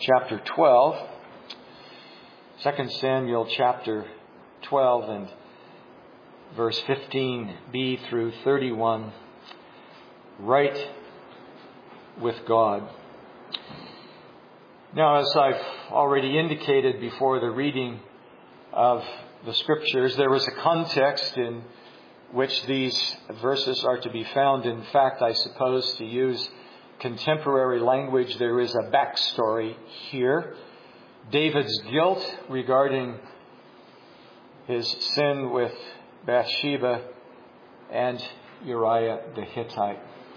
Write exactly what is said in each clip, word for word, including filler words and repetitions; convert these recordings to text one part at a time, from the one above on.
chapter twelve. Second Samuel chapter twelve and verse fifteen b through thirty-one. Right with God. Now, as I've already indicated before the reading of the Scriptures, there is a context in which these verses are to be found. In fact, I suppose, to use contemporary language, there is a backstory here. David's guilt regarding his sin with Bathsheba and Uriah the Hittite.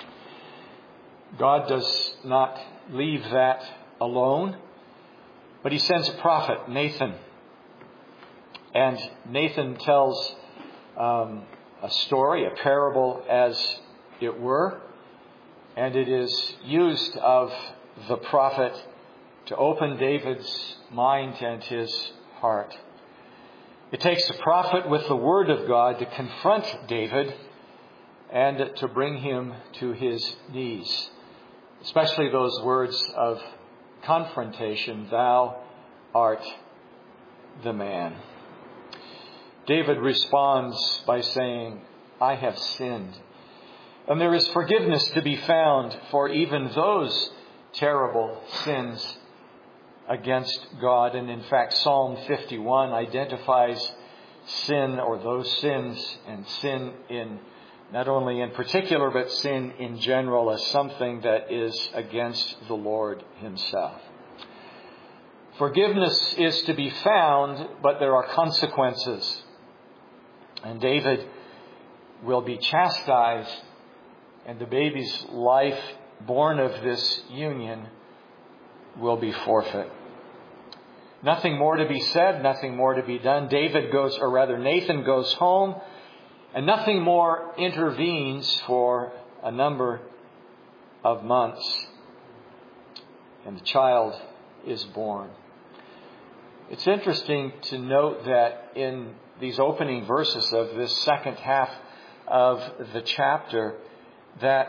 God does not leave that alone, but He sends a prophet, Nathan. And Nathan tells um, a story, a parable as it were, and it is used of the prophet to open David's mind and his heart. It takes the prophet with the word of God to confront David and to bring him to his knees. Especially those words of confrontation, "Thou art the man." David responds by saying, "I have sinned." And there is forgiveness to be found for even those terrible sins against God. And in fact, Psalm fifty-one identifies sin, or those sins, and sin in not only in particular, but sin in general, as something that is against the Lord Himself. Forgiveness is to be found, but there are consequences. And David will be chastised, and the baby's life born of this union will be forfeit. Nothing more to be said, nothing more to be done. David goes, or rather Nathan goes home, and nothing more intervenes for a number of months. And the child is born. It's interesting to note that in these opening verses of this second half of the chapter, that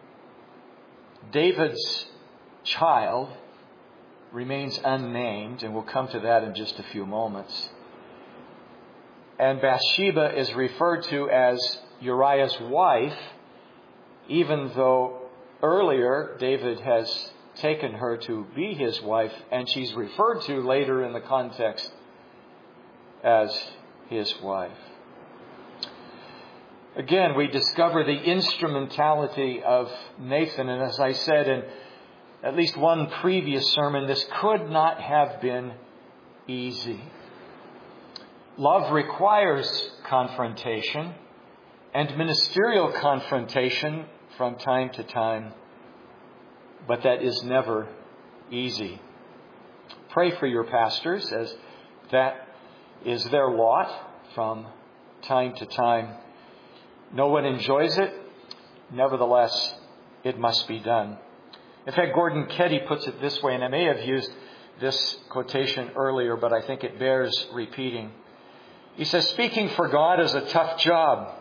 David's child remains unnamed, and we'll come to that in just a few moments. And Bathsheba is referred to as Uriah's wife, even though earlier David has taken her to be his wife, and she's referred to later in the context as his wife. Again, we discover the instrumentality of Nathan, and as I said in at least one previous sermon, this could not have been easy. Love requires confrontation and ministerial confrontation from time to time, but that is never easy. Pray for your pastors, as that is their lot from time to time. No one enjoys it. Nevertheless, it must be done. In fact, Gordon Keddy puts it this way, and I may have used this quotation earlier, but I think it bears repeating. He says, "Speaking for God is a tough job.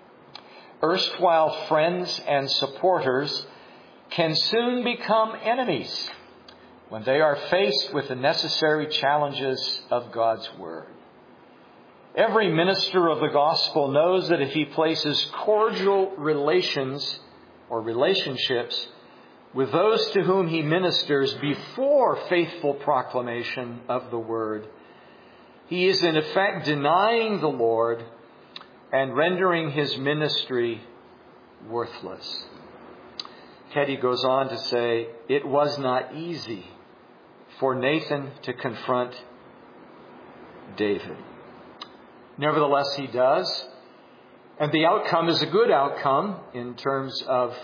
Erstwhile friends and supporters can soon become enemies when they are faced with the necessary challenges of God's Word. Every minister of the gospel knows that if he places cordial relations or relationships with those to whom he ministers before faithful proclamation of the Word, he is in effect denying the Lord and rendering his ministry worthless." Teddy goes on to say, "It was not easy for Nathan to confront David. Nevertheless, he does. And the outcome is a good outcome in terms of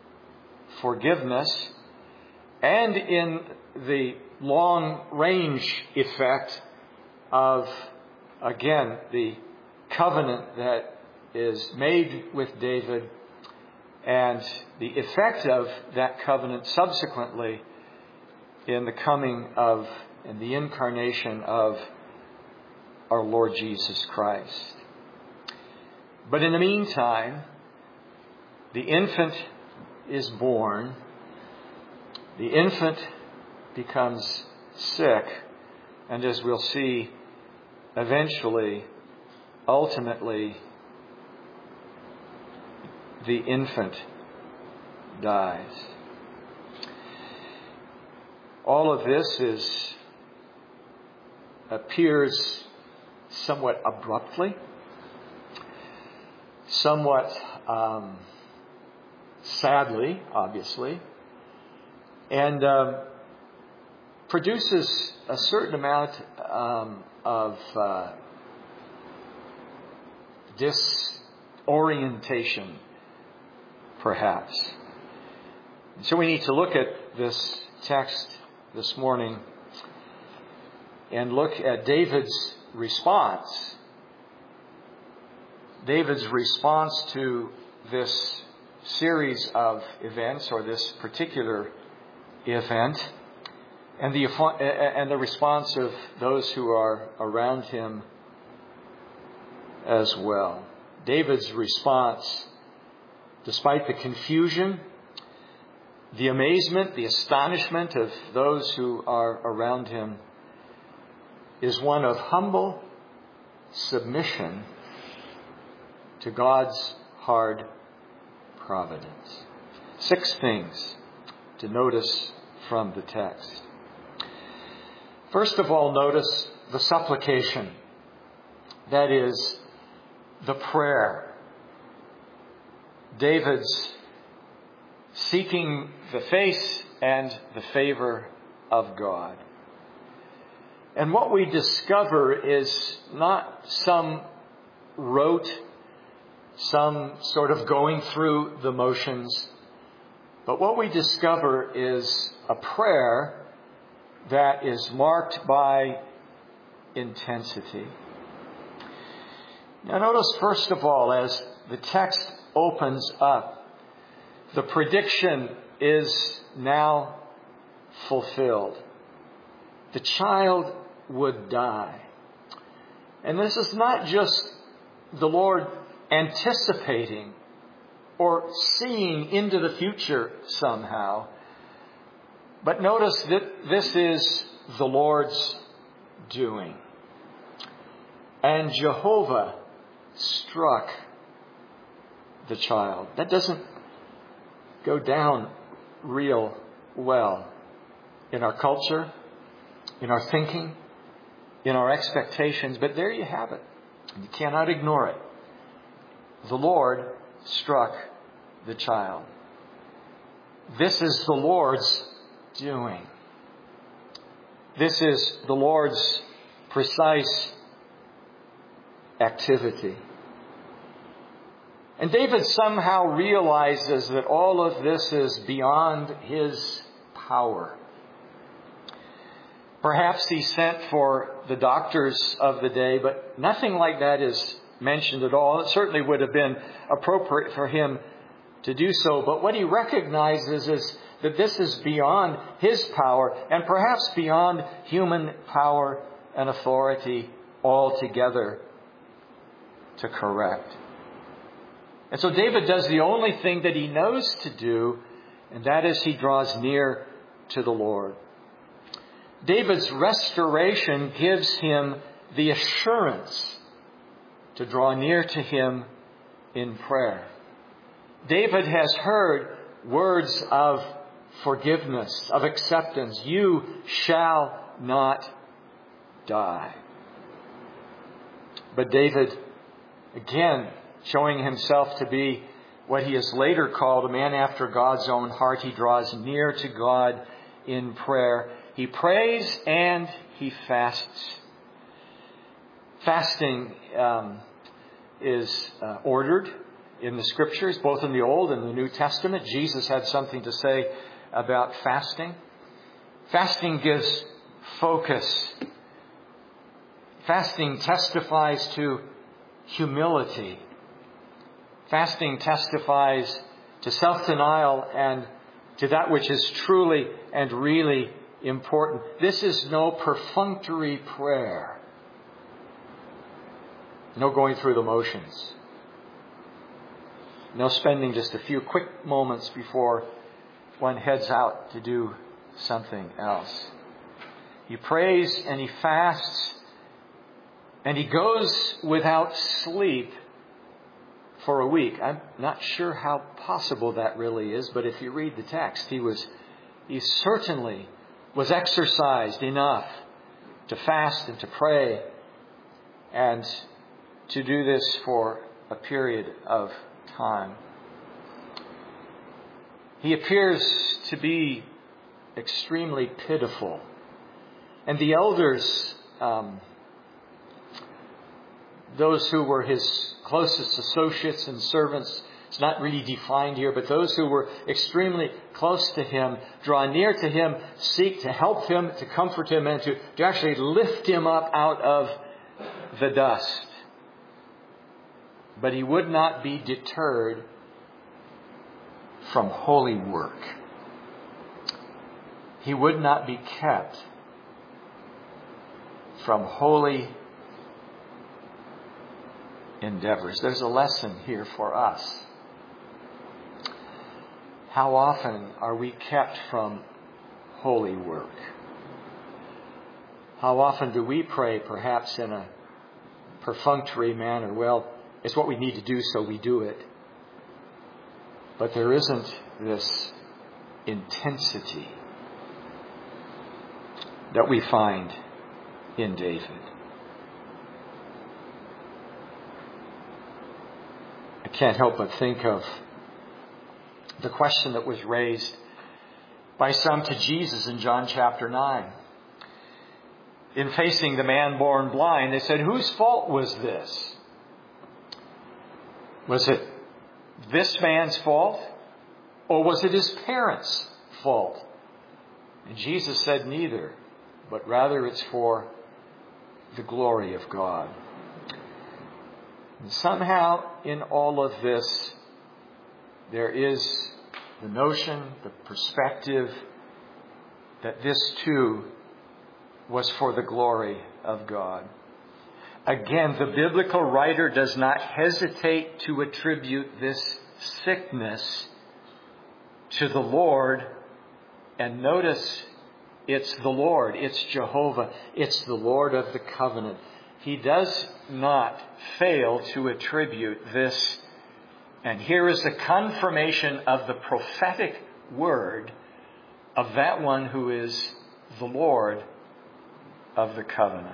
forgiveness and in the long-range effect of, again, the covenant that is made with David and the effect of that covenant subsequently in the coming of and the incarnation of our Lord Jesus Christ. But in the meantime, the infant is born. The infant becomes sick. And as we'll see, eventually, ultimately, the infant dies. All of this is appears somewhat abruptly, somewhat um, sadly, obviously, and um, produces a certain amount um, of uh, disorientation, perhaps. So we need to look at this text this morning and look at David's response. David's response to this series of events, or this particular event, and the and the response of those who are around him as well. David's response, despite the confusion, the amazement, the astonishment of those who are around him, is one of humble submission to God's hard providence. Six things to notice from the text. First of all, notice the supplication. That is, the prayer. David's seeking the face and the favor of God. And what we discover is not some rote, some sort of going through the motions, but what we discover is a prayer that is marked by intensity. Now notice, first of all, as the text opens up, the prediction is now fulfilled. The child would die. And this is not just the Lord anticipating or seeing into the future somehow, but notice that this is the Lord's doing. And Jehovah struck the child. That doesn't go down real well in our culture, in our thinking, in our expectations, but there you have it. You cannot ignore it. The Lord struck the child. This is the Lord's doing. This is the Lord's precise activity. And David somehow realizes that all of this is beyond his power. Perhaps he sent for the doctors of the day, but nothing like that is mentioned at all. It certainly would have been appropriate for him to do so. But what he recognizes is that this is beyond his power, and perhaps beyond human power and authority altogether to correct. And so David does the only thing that he knows to do, and that is he draws near to the Lord. David's restoration gives him the assurance to draw near to him in prayer. David has heard words of forgiveness, of acceptance. You shall not die. But David, again, showing himself to be what he is later called a man after God's own heart, he draws near to God in prayer. He prays and he fasts. Fasting um, is uh, ordered in the Scriptures, both in the Old and the New Testament. Jesus had something to say about fasting. Fasting gives focus. Fasting testifies to humility. Fasting testifies to self-denial and to that which is truly and really important. This is no perfunctory prayer. No going through the motions. No spending just a few quick moments before one heads out to do something else. he prays and he fasts and he goes without sleep for a week. I'm not sure how possible that really is, but if you read the text, he was, he certainly was exercised enough to fast and to pray and to do this for a period of time. He appears to be extremely pitiful. And the elders, um, those who were his closest associates and servants, it's not really defined here, but those who were extremely close to him, draw near to him, seek to help him, to comfort him, and to, to actually lift him up out of the dust. But he would not be deterred from holy work. He would not be kept from holy endeavors. There's a lesson here for us. How often are we kept from holy work? How often do we pray, perhaps in a perfunctory manner? Well, it's what we need to do, so we do it. But there isn't this intensity that we find in David. I can't help but think of the question that was raised by some to Jesus in John chapter nine. In facing the man born blind, they said, whose fault was this? Was it this man's fault? Or was it his parents' fault? And Jesus said neither, but rather it's for the glory of God. And somehow in all of this, there is the notion, the perspective, that this too was for the glory of God. Again, the biblical writer does not hesitate to attribute this sickness to the Lord. And notice, it's the Lord, it's Jehovah, it's the Lord of the covenant. He does not fail to attribute this. And here is the confirmation of the prophetic word of that one who is the Lord of the covenant.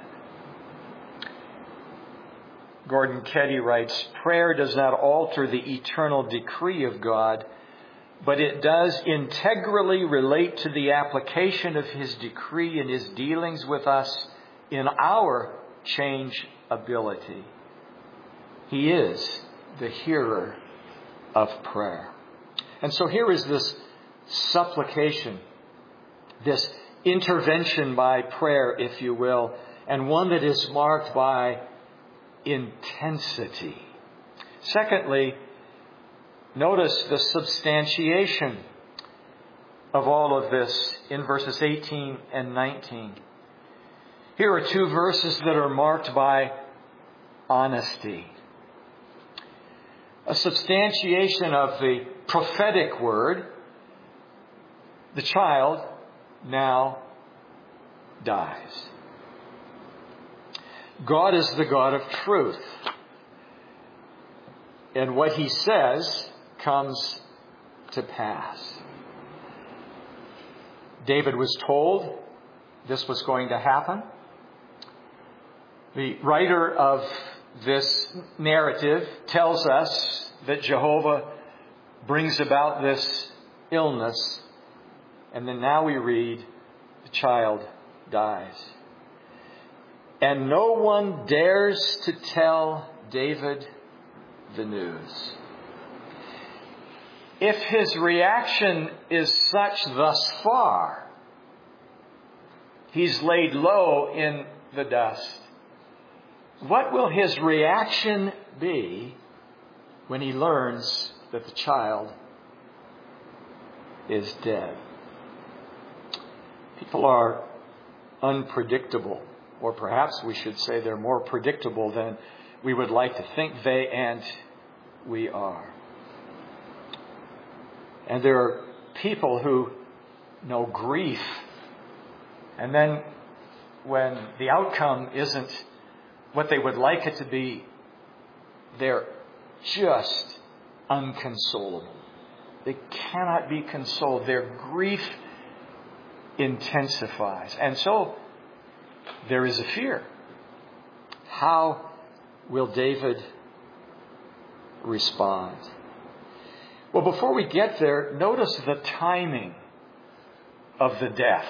Gordon Keddy writes, prayer does not alter the eternal decree of God, but it does integrally relate to the application of His decree in His dealings with us in our changeability. He is the hearer of prayer. And so here is this supplication, this intervention by prayer, if you will, and one that is marked by intensity. Secondly, notice the substantiation of all of this in verses eighteen and nineteen. Here are two verses that are marked by honesty. A substantiation of the prophetic word. The child now dies. God is the God of truth. And what He says comes to pass. David was told this was going to happen. The writer of this narrative tells us that Jehovah brings about this illness. And then now we read, the child dies. And no one dares to tell David the news. If his reaction is such thus far, he's laid low in the dust. What will his reaction be when he learns that the child is dead? People are unpredictable, or perhaps we should say they're more predictable than we would like to think they and we are. And there are people who know grief and then when the outcome isn't what they would like it to be, they're just unconsolable. They cannot be consoled. Their grief intensifies. And so there is a fear. How will David respond? Well, before we get there, notice the timing of the death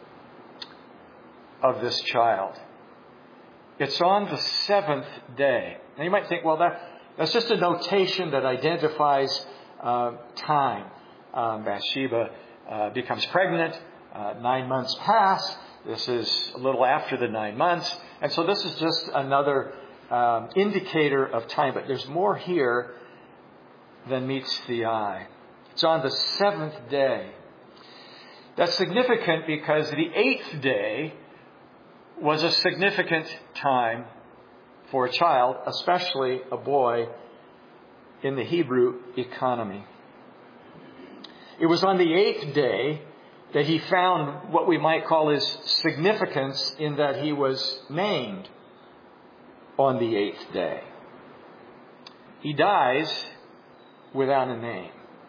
of this child. It's on the seventh day. Now you might think, well, that, that's just a notation that identifies uh, time. Um, Bathsheba uh, becomes pregnant. Uh, nine months pass. This is a little after the nine months. And so this is just another um, indicator of time. But there's more here than meets the eye. It's on the seventh day. That's significant because the eighth day was a significant time for a child, especially a boy, in the Hebrew economy. It was on the eighth day that he found what we might call his significance in that he was named on the eighth day. He dies without a name.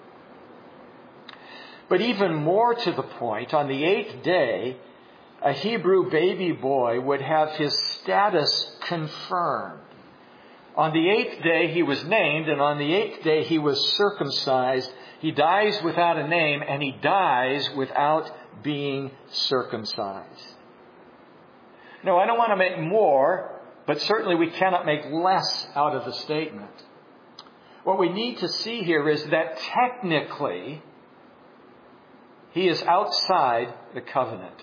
But even more to the point, on the eighth day, a Hebrew baby boy would have his status confirmed. On the eighth day he was named, and on the eighth day he was circumcised. He dies without a name, and he dies without being circumcised. No, I don't want to make more, but certainly we cannot make less out of the statement. What we need to see here is that technically he is outside the covenant.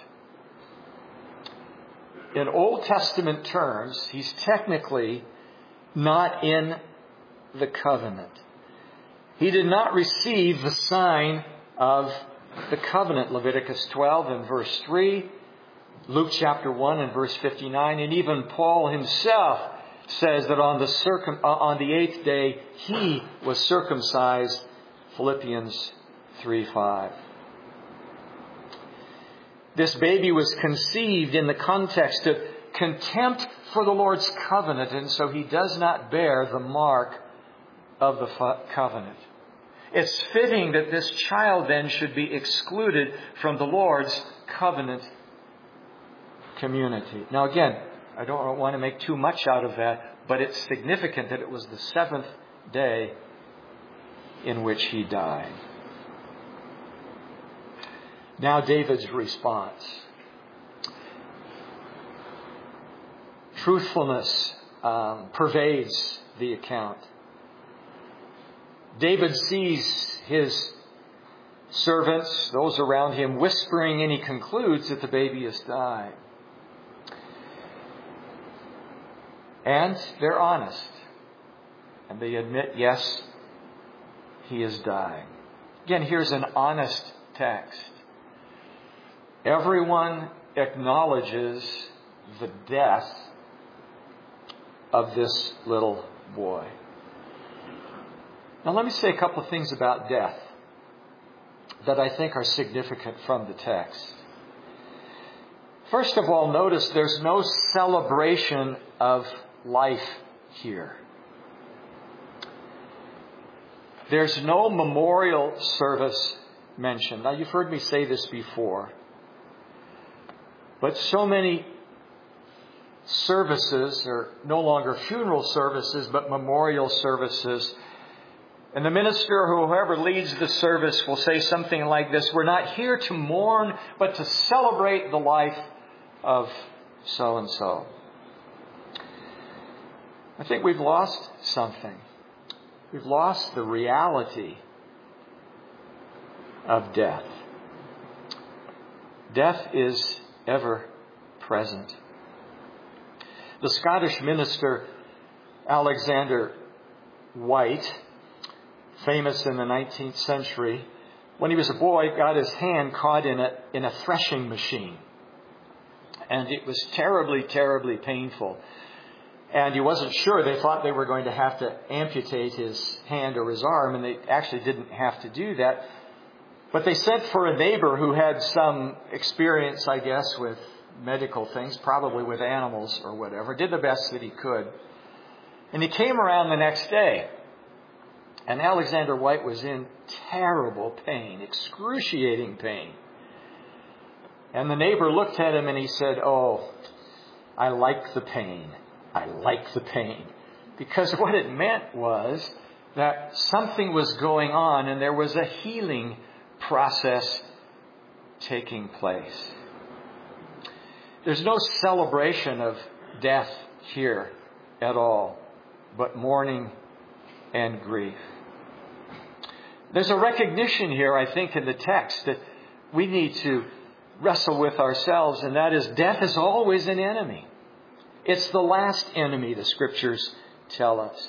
In Old Testament terms, he's technically not in the covenant. He did not receive the sign of the covenant. Leviticus twelve and verse three, Luke chapter one and verse fifty-nine, and even Paul himself says that on the circum uh, on the eighth day he was circumcised. Philippians three five. This baby was conceived in the context of contempt for the Lord's covenant, and so he does not bear the mark of the covenant. It's fitting that this child then should be excluded from the Lord's covenant community. Now again, I don't want to make too much out of that, but it's significant that it was the seventh day in which he died. Now David's response. Truthfulness um, pervades the account. David sees his servants, those around him, whispering, and he concludes that the baby has died. And they're honest. And they admit, yes, he has died. Again, here's an honest text. Everyone acknowledges the death of this little boy. Now let me say a couple of things about death that I think are significant from the text. First of all, notice there's no celebration of life here. There's no memorial service mentioned. Now you've heard me say this before. But so many services are no longer funeral services, but memorial services. And the minister or whoever leads the service will say something like this: we're not here to mourn, but to celebrate the life of so-and-so. I think we've lost something. We've lost the reality of death. Death is ever present. The Scottish minister Alexander White, famous in the nineteenth century, when he was a boy, got his hand caught in a in a threshing machine. And it was terribly, terribly painful. And he wasn't sure. They thought they were going to have to amputate his hand or his arm, and they actually didn't have to do that. But they sent for a neighbor who had some experience, I guess, with medical things, probably with animals or whatever, did the best that he could. And he came around the next day, and Alexander White was in terrible pain, excruciating pain. And the neighbor looked at him and he said, "Oh, I like the pain. I like the pain." Because what it meant was that something was going on and there was a healing process taking place. There's no celebration of death here at all, but mourning and grief. There's a recognition here, I think, in the text that we need to wrestle with ourselves, and that is death is always an enemy. It's the last enemy, the Scriptures tell us.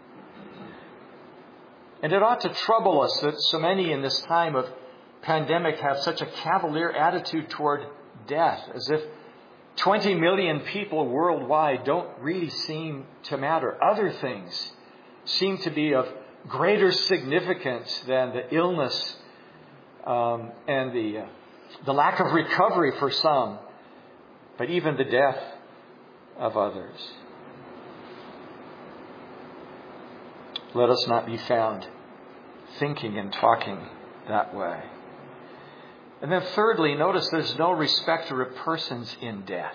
And it ought to trouble us that so many in this time of pandemic have such a cavalier attitude toward death, as if twenty million people worldwide don't really seem to matter. Other things seem to be of greater significance than the illness um, and the, uh, the lack of recovery for some, but even the death of others. Let us not be found thinking and talking that way. And then thirdly, notice there's no respecter of persons in death.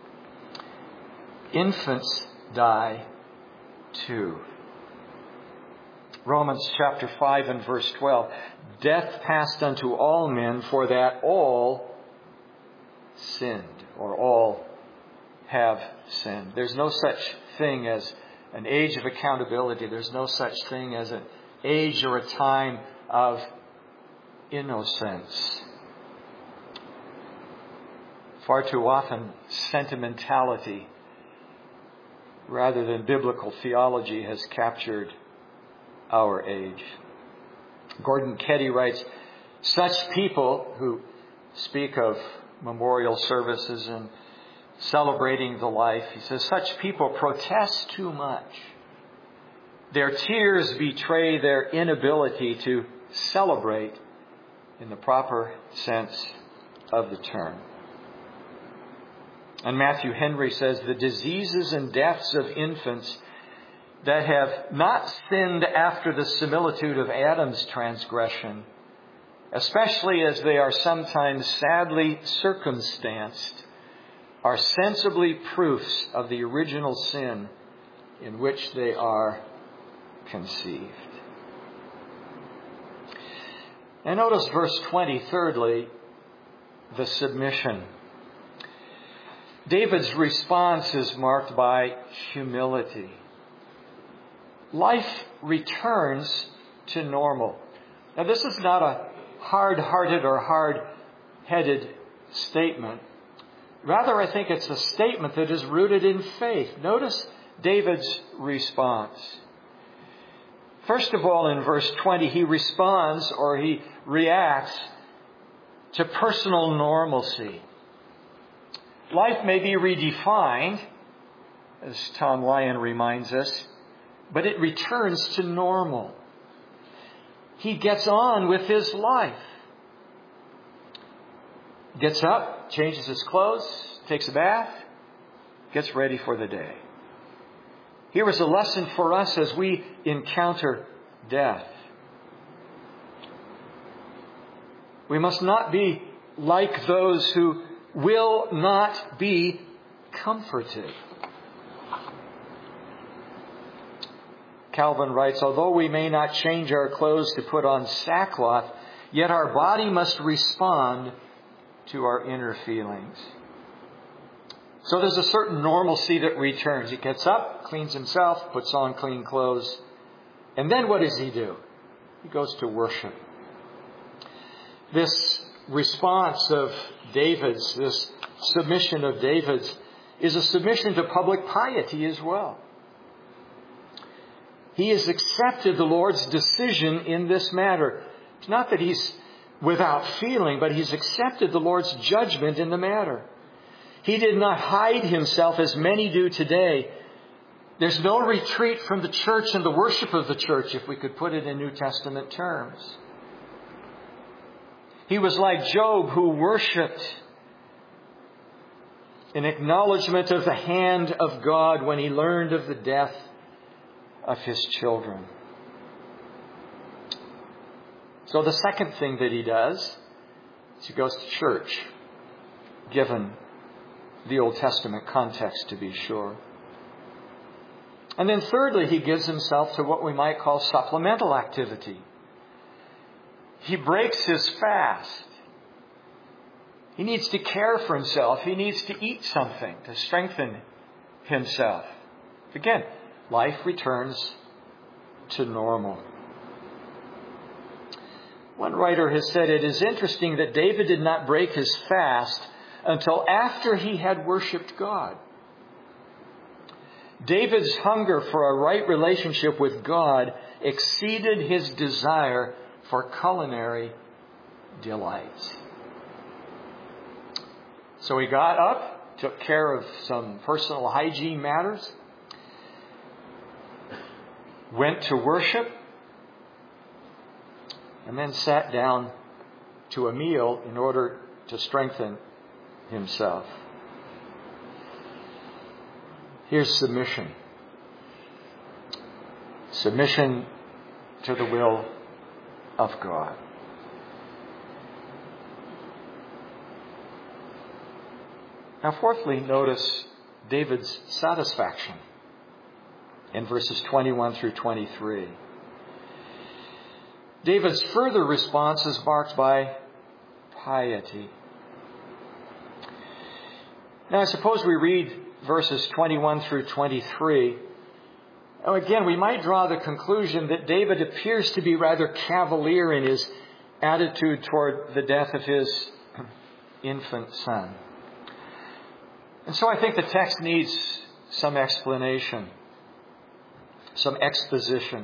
Infants die too. Romans chapter five and verse twelve. Death passed unto all men, for that all sinned, or all have sinned. There's no such thing as an age of accountability. There's no such thing as an age or a time of innocence. Far too often, sentimentality rather than biblical theology has captured our age. Gordon Ketty writes, such people who speak of memorial services and celebrating the life, he says, such people protest too much. Their tears betray their inability to celebrate in the proper sense of the term. And Matthew Henry says, the diseases and deaths of infants that have not sinned after the similitude of Adam's transgression, especially as they are sometimes sadly circumstanced, are sensibly proofs of the original sin in which they are conceived. And notice verse twenty, thirdly, the submission. David's response is marked by humility. Life returns to normal. Now, this is not a hard-hearted or hard-headed statement. Rather, I think it's a statement that is rooted in faith. Notice David's response. First of all, in verse twenty, he responds or he reacts to personal normalcy. Life may be redefined, as Tom Lyon reminds us, but it returns to normal. He gets on with his life. Gets up, changes his clothes, takes a bath, gets ready for the day. Here is a lesson for us as we encounter death. We must not be like those who will not be comforted. Calvin writes, although we may not change our clothes to put on sackcloth, yet our body must respond to our inner feelings. So there's a certain normalcy that returns. He gets up, cleans himself, puts on clean clothes. And then what does he do? He goes to worship. This response of David's, this submission of David's, is a submission to public piety as well. He has accepted the Lord's decision in this matter. It's not that he's without feeling, but he's accepted the Lord's judgment in the matter. He did not hide himself as many do today. There's no retreat from the church and the worship of the church, if we could put it in New Testament terms. He was like Job, who worshipped an acknowledgement of the hand of God when he learned of the death of his children. So the second thing that he does is he goes to church, given the Old Testament context, to be sure. And then thirdly, he gives himself to what we might call supplemental activity. He breaks his fast. He needs to care for himself. He needs to eat something to strengthen himself. Again, life returns to normal. One writer has said it is interesting that David did not break his fast until after he had worshipped God. David's hunger for a right relationship with God exceeded his desire for culinary delights. So he got up, took care of some personal hygiene matters, went to worship, and then sat down to a meal in order to strengthen himself. Here's submission. Submission to the will of God. Now, fourthly, notice David's satisfaction in verses twenty-one through twenty-three. David's further response is marked by piety. Now, I suppose we read verses twenty-one through twenty-three. Now, again, we might draw the conclusion that David appears to be rather cavalier in his attitude toward the death of his infant son. And so I think the text needs some explanation, some exposition.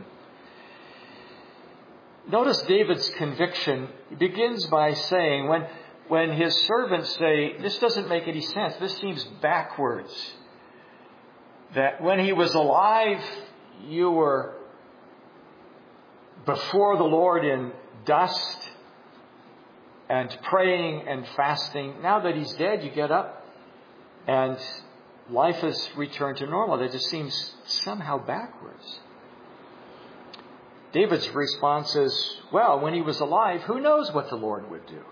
Notice David's conviction. He begins by saying, when, when his servants say, this doesn't make any sense, this seems backwards, that when he was alive, you were before the Lord in dust and praying and fasting. Now that he's dead, you get up and life has returned to normal. That just seems somehow backwards. David's response is, well, when he was alive, who knows what the Lord would do?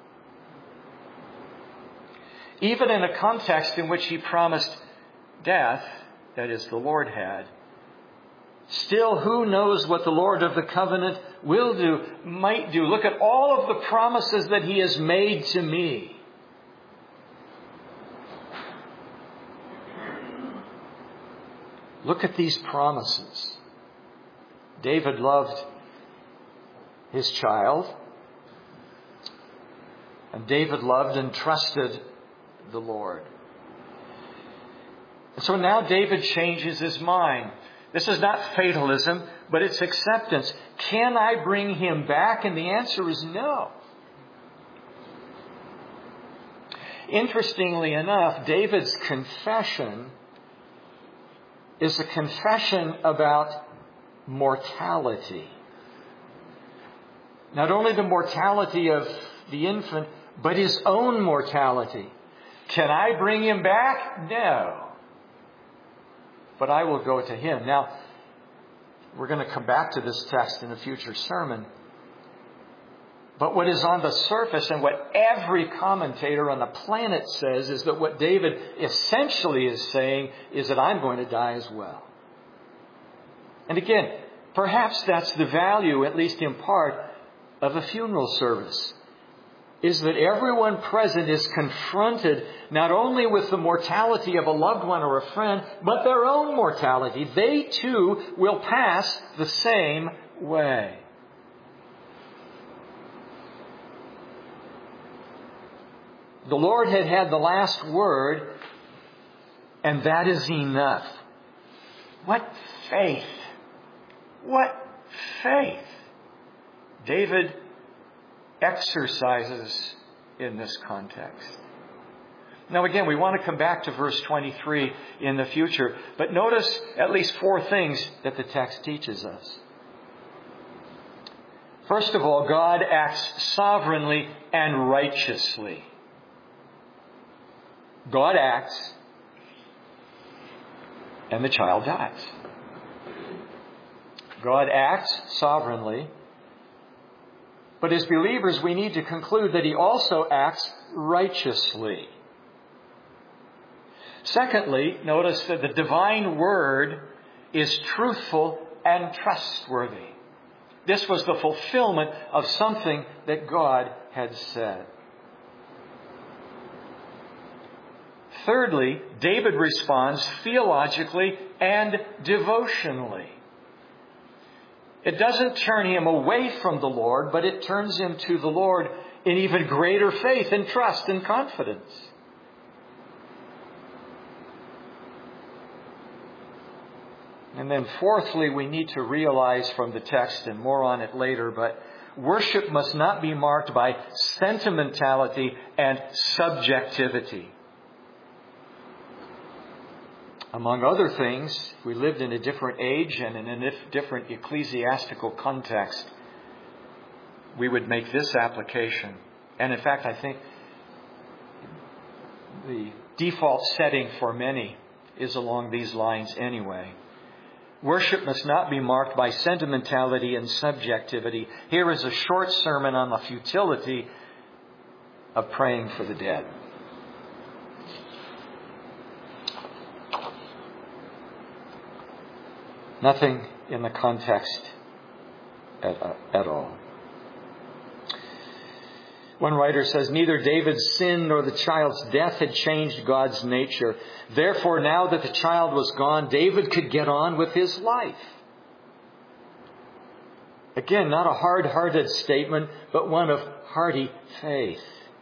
Even in a context in which he promised death, that is, the Lord had, still, who knows what the Lord of the covenant will do, might do. Look at all of the promises that he has made to me. Look at these promises. David loved his child, and David loved and trusted the Lord. And so now David changes his mind. This is not fatalism, but it's acceptance. Can I bring him back? And the answer is no. Interestingly enough, David's confession is a confession about mortality. Not only the mortality of the infant, but his own mortality. Can I bring him back? No. But I will go to him. Now, we're going to come back to this text in a future sermon. But what is on the surface and what every commentator on the planet says is that what David essentially is saying is that I'm going to die as well. And again, perhaps that's the value, at least in part, of a funeral service, is that everyone present is confronted not only with the mortality of a loved one or a friend, but their own mortality. They too will pass the same way. The Lord had had the last word, and that is enough. What faith! What faith David exercises in this context. Now again, we want to come back to verse twenty-three in the future, but notice at least four things that the text teaches us. First of all, God acts sovereignly and righteously. God acts and the child dies. God acts sovereignly, but as believers we need to conclude that He also acts righteously. Secondly, notice that the divine word is truthful and trustworthy. This was the fulfillment of something that God had said. Thirdly, David responds theologically and devotionally. It doesn't turn him away from the Lord, but it turns him to the Lord in even greater faith and trust and confidence. And then fourthly, we need to realize from the text, and more on it later, but worship must not be marked by sentimentality and subjectivity. Among other things, we lived in a different age and in a different ecclesiastical context. We would make this application. And in fact, I think the default setting for many is along these lines anyway. Worship must not be marked by sentimentality and subjectivity. Here is a short sermon on the futility of praying for the dead. Nothing in the context at, uh, at all. One writer says, neither David's sin nor the child's death had changed God's nature. Therefore, now that the child was gone, David could get on with his life. Again, not a hard-hearted statement, but one of hearty faith.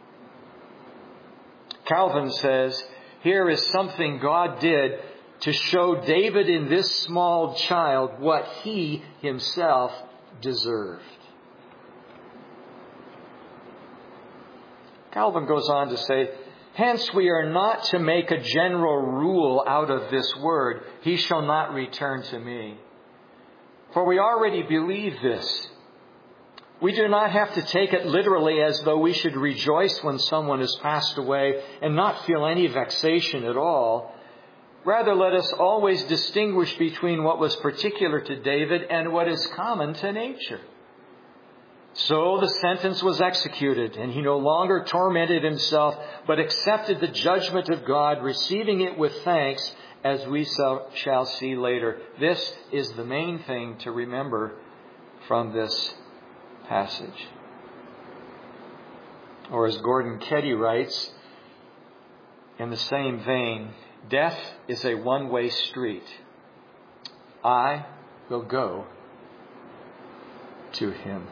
Calvin says, here is something God did to show David in this small child what he himself deserved. Calvin goes on to say, hence we are not to make a general rule out of this word, he shall not return to me. For we already believe this. We do not have to take it literally as though we should rejoice when someone has passed away and not feel any vexation at all. Rather, let us always distinguish between what was particular to David and what is common to nature. So the sentence was executed, and he no longer tormented himself, but accepted the judgment of God, receiving it with thanks, as we shall see later. This is the main thing to remember from this passage. Or as Gordon Keddy writes, in the same vein, death is a one-way street. I will go to him.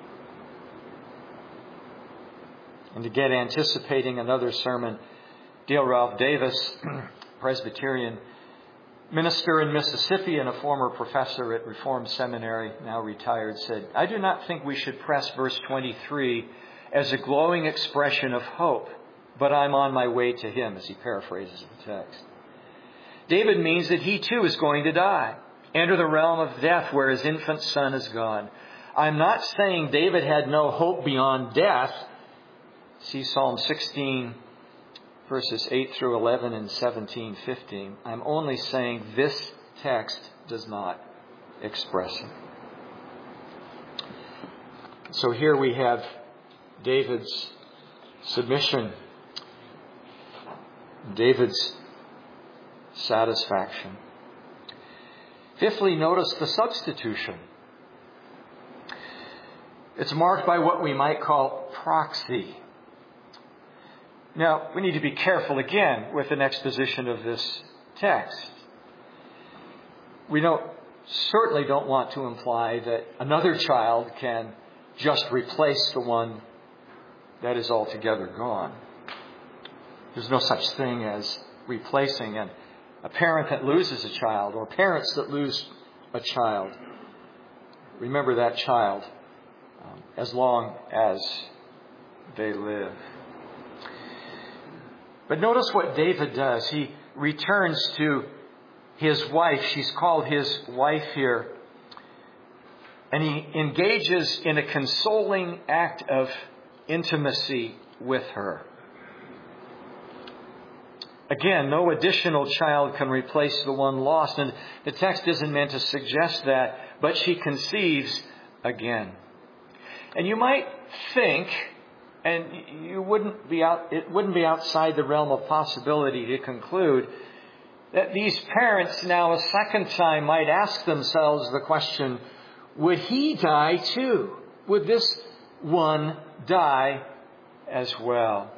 And again, anticipating another sermon, Dale Ralph Davis, Presbyterian minister in Mississippi and a former professor at Reformed Seminary, now retired, said, I do not think we should press verse twenty-three as a glowing expression of hope, but I'm on my way to him, as he paraphrases the text. David means that he too is going to die, enter the realm of death where his infant son is gone. I'm not saying David had no hope beyond death. See Psalm sixteen, verses eight through eleven and seventeen, fifteen. I'm only saying this text does not express it. So here we have David's submission, David's satisfaction. Fifthly, notice the substitution. It's marked by what we might call proxy. Now, we need to be careful again with an exposition of this text. We don't certainly don't want to imply that another child can just replace the one that is altogether gone. There's no such thing as replacing. And a parent that loses a child, or parents that lose a child, remember that child um, as long as they live. But notice what David does. He returns to his wife. She's called his wife here. And he engages in a consoling act of intimacy with her. Again, no additional child can replace the one lost. And the text isn't meant to suggest that, but she conceives again. And you might think, and you wouldn't be out, it wouldn't be outside the realm of possibility to conclude that these parents now a second time might ask themselves the question, would he die too? Would this one die as well?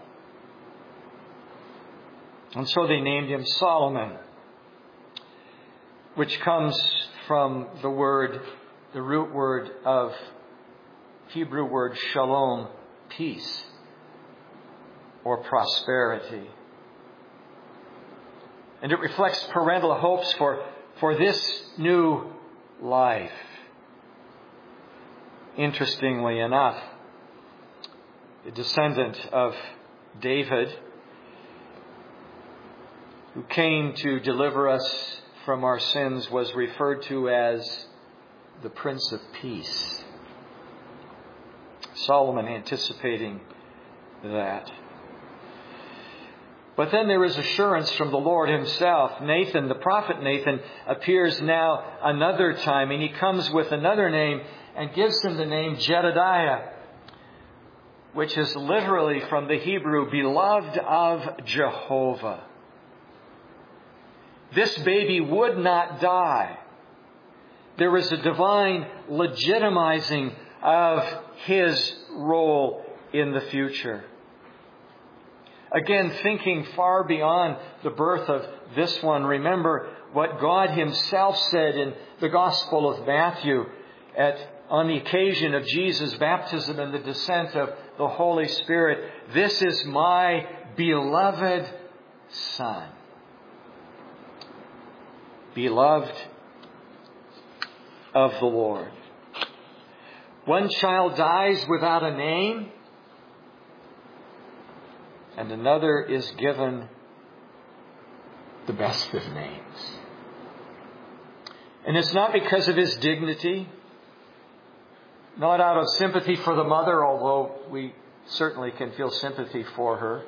And so they named him Solomon, which comes from the word, the root word of Hebrew word shalom, peace or prosperity. And it reflects parental hopes for, for this new life. Interestingly enough, the descendant of David, who came to deliver us from our sins, was referred to as the Prince of Peace. Solomon anticipating that. But then there is assurance from the Lord himself. Nathan, the prophet Nathan, appears now another time, and he comes with another name and gives him the name Jedediah, which is literally from the Hebrew, beloved of Jehovah. This baby would not die. There is a divine legitimizing of his role in the future. Again, thinking far beyond the birth of this one, remember what God himself said in the Gospel of Matthew at, on the occasion of Jesus' baptism and the descent of the Holy Spirit. This is my beloved Son. Beloved of the Lord. One child dies without a name, and another is given the best of names. And it's not because of his dignity, not out of sympathy for the mother, although we certainly can feel sympathy for her.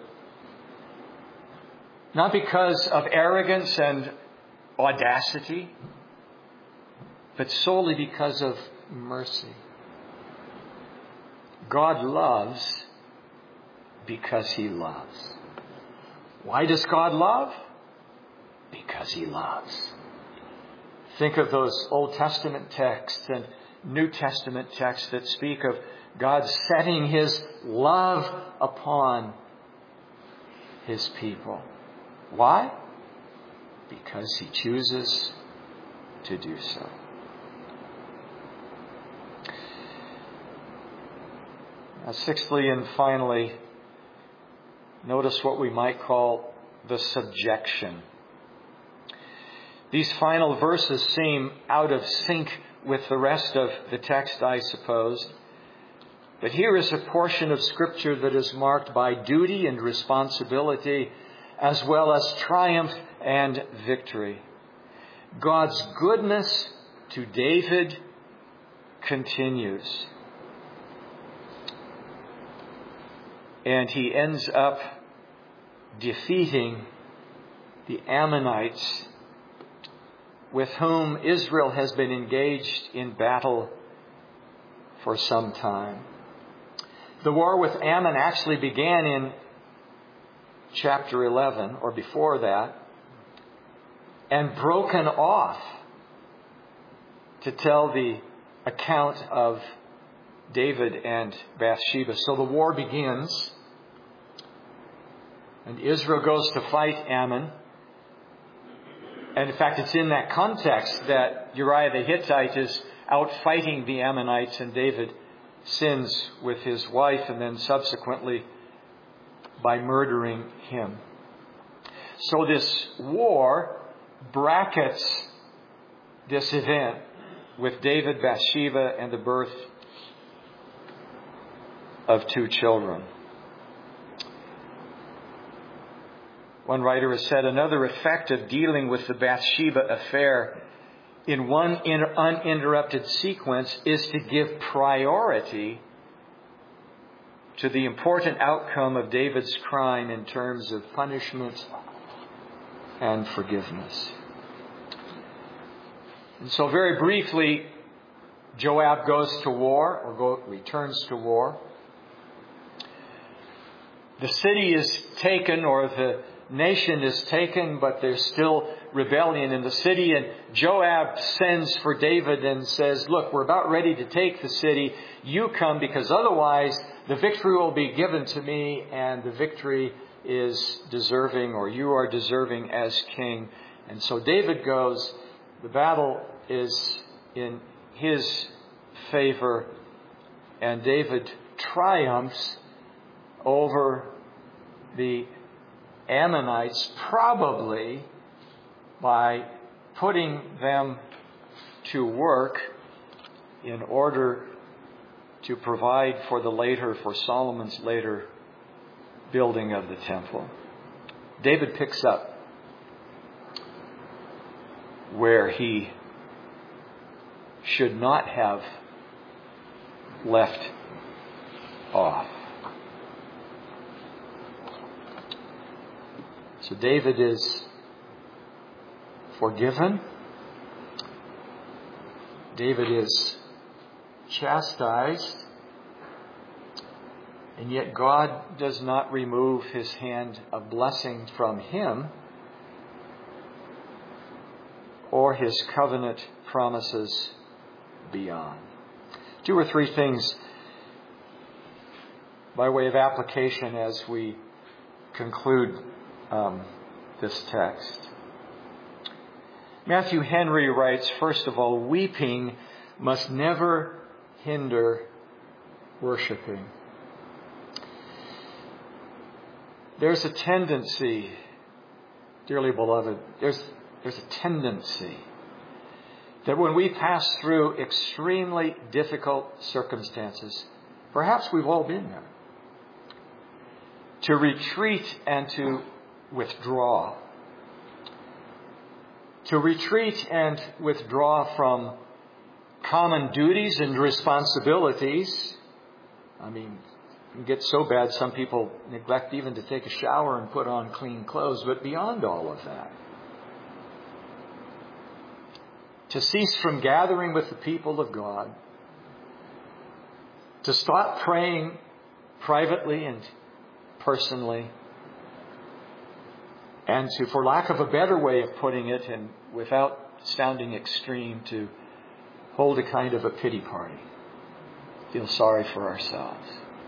Not because of arrogance and audacity, but solely because of mercy. God loves because he loves. Why does God love? Because he loves. Think of those Old Testament texts and New Testament texts that speak of God setting his love upon his people. Why? Because he chooses to do so. Now, sixthly and finally, notice what we might call the subjection. These final verses seem out of sync with the rest of the text, I suppose. But here is a portion of Scripture that is marked by duty and responsibility, as well as triumph and victory. God's goodness to David continues. And he ends up defeating the Ammonites, with whom Israel has been engaged in battle for some time. The war with Ammon actually began in chapter eleven, or before that, and broken off to tell the account of David and Bathsheba. So the war begins, and Israel goes to fight Ammon. And in fact, it's in that context that Uriah the Hittite is out fighting the Ammonites, and David sins with his wife and then subsequently by murdering him. So this war brackets this event with David, Bathsheba, and the birth of two children. One writer has said another effect of dealing with the Bathsheba affair in one uninterrupted sequence is to give priority to the important outcome of David's crime in terms of punishment and forgiveness. And so very briefly, Joab goes to war, or go, returns to war. The city is taken, or the nation is taken, but there's still rebellion in the city. And Joab sends for David and says, look, we're about ready to take the city. You come, because otherwise the victory will be given to me, and the victory is deserving, or you are deserving as king. And so David goes. The battle is in his favor, and David triumphs over the Ammonites, probably by putting them to work in order to provide for the later, for Solomon's later building of the temple. David picks up where he should not have left off. So David is forgiven. David is chastised. And yet God does not remove his hand of blessing from him, or his covenant promises beyond. Two or three things by way of application as we conclude um, this text. Matthew Henry writes, first of all, weeping must never hinder worshiping. There's a tendency, dearly beloved, there's There's a tendency that when we pass through extremely difficult circumstances, perhaps we've all been there, to retreat and to withdraw. To retreat and withdraw from common duties and responsibilities. I mean, it can get so bad some people neglect even to take a shower and put on clean clothes, but beyond all of that, to cease from gathering with the people of God, to stop praying privately and personally, and to, for lack of a better way of putting it, and without sounding extreme, to hold a kind of a pity party, feel sorry for ourselves.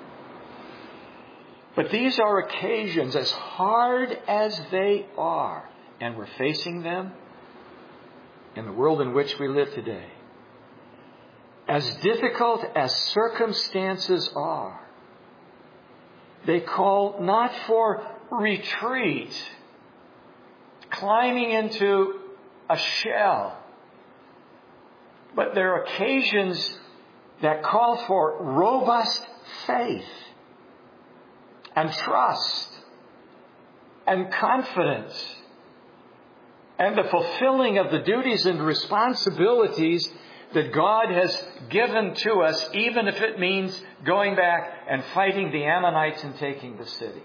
But these are occasions, as hard as they are, and we're facing them in the world in which we live today, as difficult as circumstances are, they call not for retreat, climbing into a shell, but they're occasions that call for robust faith and trust and confidence and the fulfilling of the duties and responsibilities that God has given to us, even if it means going back and fighting the Ammonites and taking the city.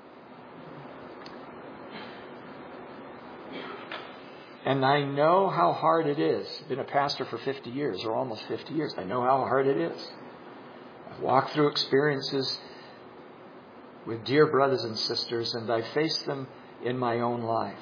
And I know how hard it is. I've been a pastor for fifty years, or almost fifty years. I know how hard it is. I've walked through experiences with dear brothers and sisters, and I've faced them in my own life.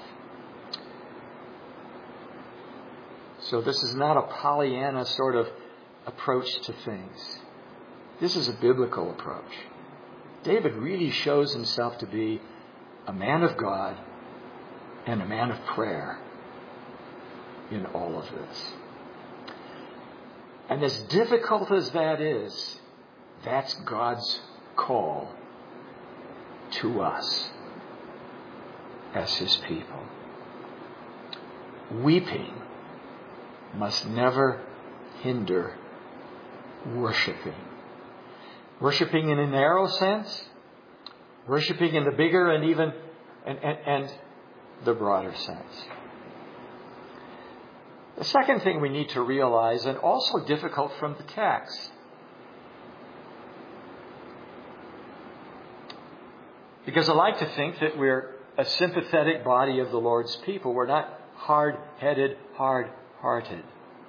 So this is not a Pollyanna sort of approach to things. This is a biblical approach. David really shows himself to be a man of God and a man of prayer in all of this. And as difficult as that is, that's God's call to us as His people. Weeping must never hinder worshiping. Worshiping in a narrow sense, worshiping in the bigger and even and, and, and the broader sense. The second thing we need to realize, and also difficult from the text, because I like to think that we're a sympathetic body of the Lord's people. We're not hard-headed, hard-hearted.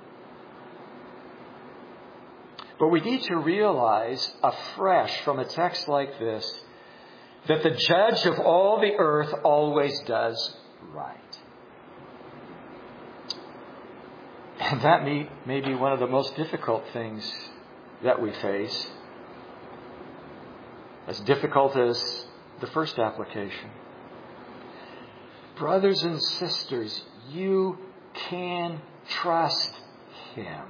But we need to realize afresh from a text like this that the judge of all the earth always does right. And that may, may be one of the most difficult things that we face. As difficult as the first application. Brothers and sisters, you can trust Him.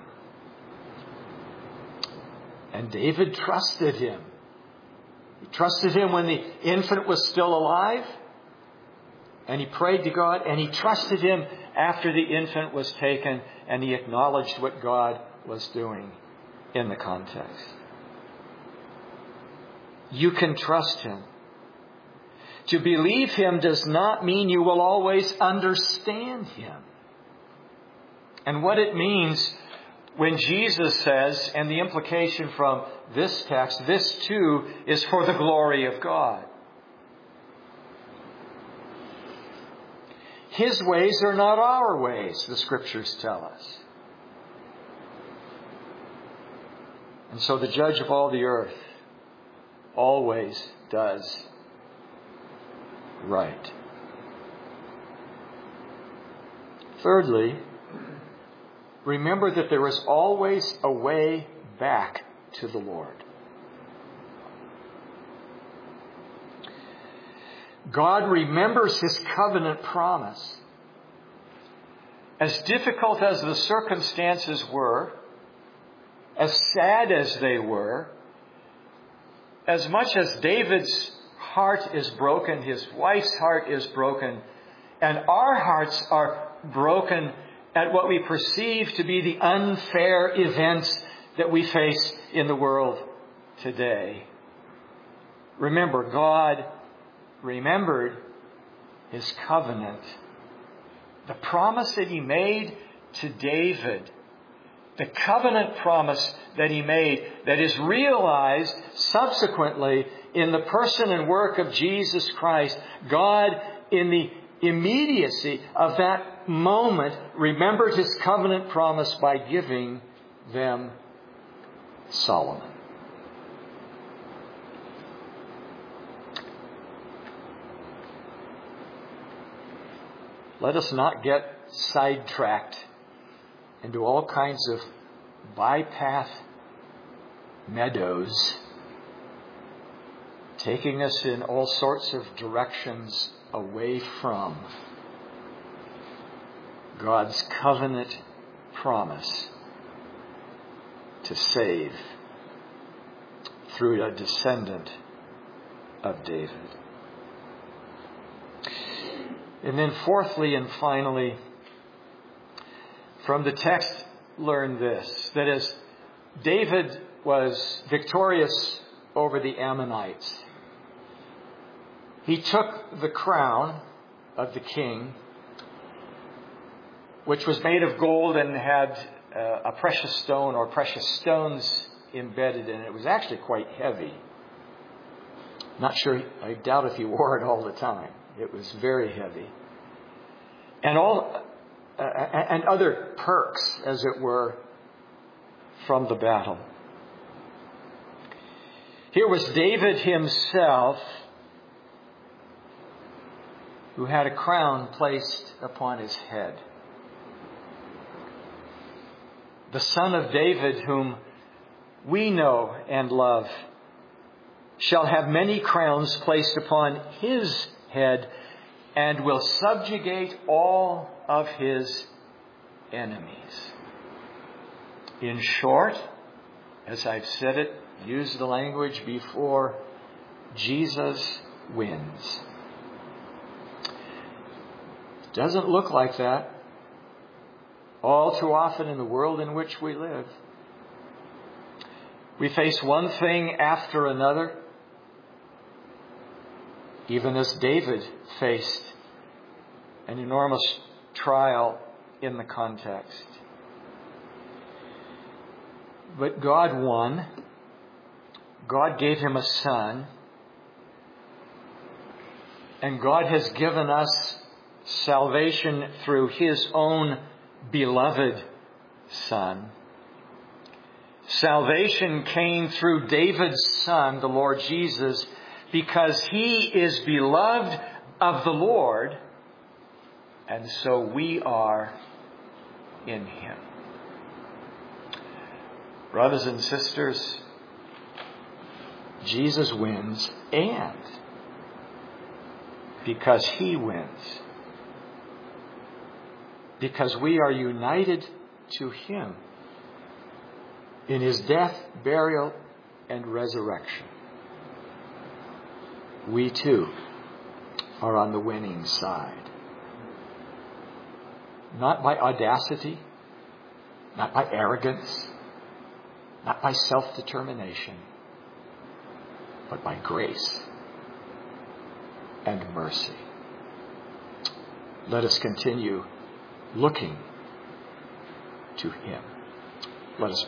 And David trusted Him. He trusted Him when the infant was still alive. And he prayed to God. And he trusted Him after the infant was taken. And he acknowledged what God was doing in the context. You can trust Him. To believe Him does not mean you will always understand Him. And what it means when Jesus says, and the implication from this text, this too is for the glory of God. His ways are not our ways, the Scriptures tell us. And so the judge of all the earth always does right. Thirdly, remember that there is always a way back to the Lord. God remembers His covenant promise. As difficult as the circumstances were, as sad as they were, as much as David's heart is broken, his wife's heart is broken, and our hearts are broken at what we perceive to be the unfair events that we face in the world today. Remember, God remembered His covenant. The promise that He made to David. The covenant promise that He made that is realized subsequently in the person and work of Jesus Christ. God, in the immediacy of that moment, remembered His covenant promise by giving them Solomon. Let us not get sidetracked into all kinds of bypath meadows, taking us in all sorts of directions away from God's covenant promise to save through a descendant of David. And then fourthly and finally, from the text, learn this, that as David was victorious over the Ammonites, he took the crown of the king, which was made of gold and had uh, a precious stone or precious stones embedded in it. It was actually quite heavy. Not sure, I doubt if he wore it all the time. It was very heavy. And all uh, and other perks, as it were, from the battle. Here was David himself, who had a crown placed upon his head. The son of David, whom we know and love, shall have many crowns placed upon his head and will subjugate all of his enemies. In short, as I've said it, use the language before, Jesus wins. It doesn't look like that all too often in the world in which we live. We face one thing after another, even as David faced an enormous trial in the context. But God won. God gave him a son. And God has given us salvation through His own beloved Son. Salvation came through David's Son, the Lord Jesus, because He is beloved of the Lord, and so we are in Him. Brothers and sisters, Jesus wins, and because He wins, because we are united to Him in His death, burial, and resurrection, we too are on the winning side. Not by audacity, not by arrogance, not by self-determination, but by grace and mercy. Let us continue looking to Him. Let us pray.